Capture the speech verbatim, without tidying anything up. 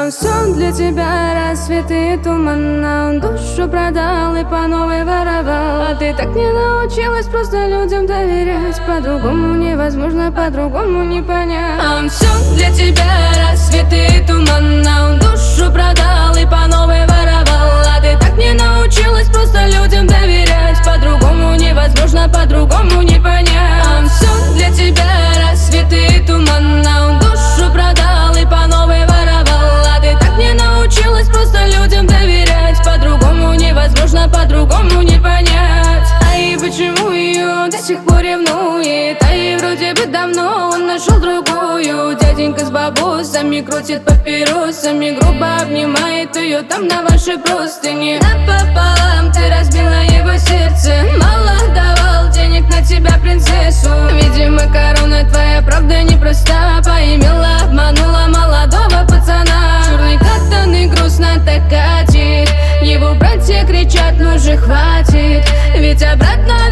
Он сон для тебя, рассветы и тумана. Он душу продал и по новой воровал. А ты так не научилась просто людям доверять. По-другому невозможно, по-другому не понять. А он сон для тебя, рассветы и тумана. Он душу продал и по новой воровал. А ты так не научилась просто людям доверять. По-другому невозможно, по-другому не понять. А он сон для тебя, рассветы и тумана. Он душу продал и по новой воровал. А ты так не научилась просто людям доверять. По-другому невозможно, по-другому не понять. А и почему ее до сих пор ревнует? А и вроде бы давно он нашел другую. Дяденька с бабусами крутит папиросами, грубо обнимает ее там на вашей простыне. Напополам ты разбила его сердце. Мало давал денег на тебя, принцессу. Видимо, корона твоя правда непроста. Поимела, обманула молодого пацана. Черный катан и грустно так катит. Его братья кричат, ну же хватит. Ведь обратно